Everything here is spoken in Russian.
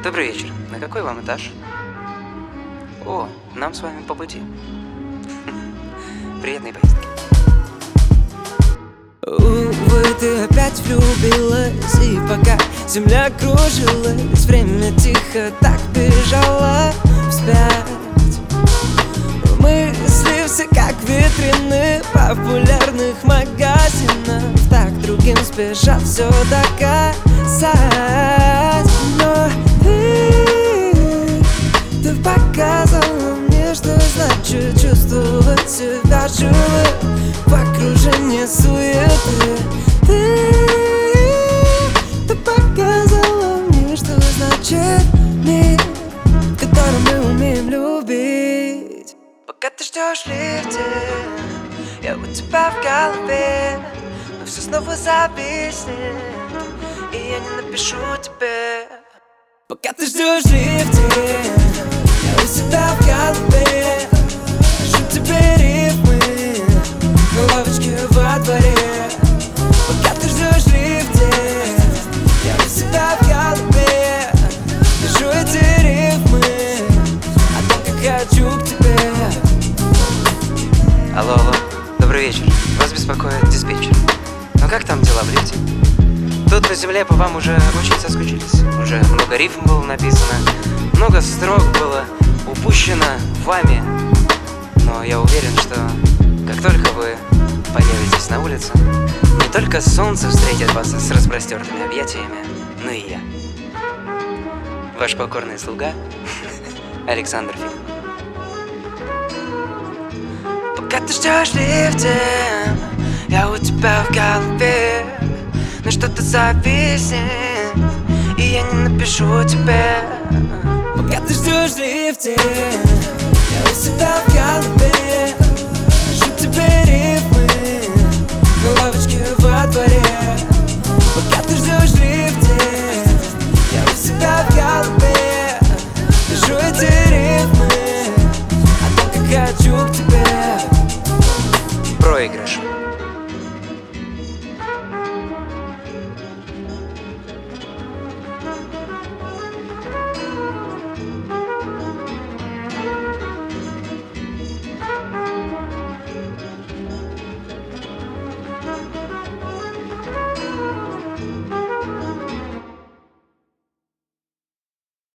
Добрый вечер. На какой вам этаж? О, нам с вами по пути. Приятной поездки. Увы, ты опять влюбилась, и пока земля кружилась, время тихо так бежало вспять. Мысли все как витрины популярных магазинов, так другим спешат все доказать. Но ты показала мне, что значит чувствовать себя живым в окружении суеты. Ты показала мне, что значит мир, в котором мы умеем любить. Пока ты ждешь в лифте, я у тебя в голове, но все снова зависнет, и я не напишу тебе. Пока ты ждешь в лифте, я у себя в голове, пишу тебе рифмы на лавочке во дворе. Пока ты ждешь в лифте, я у себя в голове, пишу эти рифмы о том, как хочу к тебе. Алло, алло, добрый вечер. Вас беспокоит диспетчер. Ну как там дела в лифте? Тут на земле по вам уже очень соскучились. Уже много рифм было написано, много строк было упущено вами. Но я уверен, что как только вы появитесь на улице, не только солнце встретит вас с распростертыми объятиями, но и я. Ваш покорный слуга Александр Филипп. Пока ты ждешь в лифте, я у тебя в голове, но что-то зависнет, и я не напишу тебе. Пока ты ждешь в лифте, я у себя в голове, пишу тебе рифмы на лавочке во дворе. Пока ты ждешь в лифте, я у себя в голове, пишу эти рифмы о том, как хочу к тебе. Проигрыш.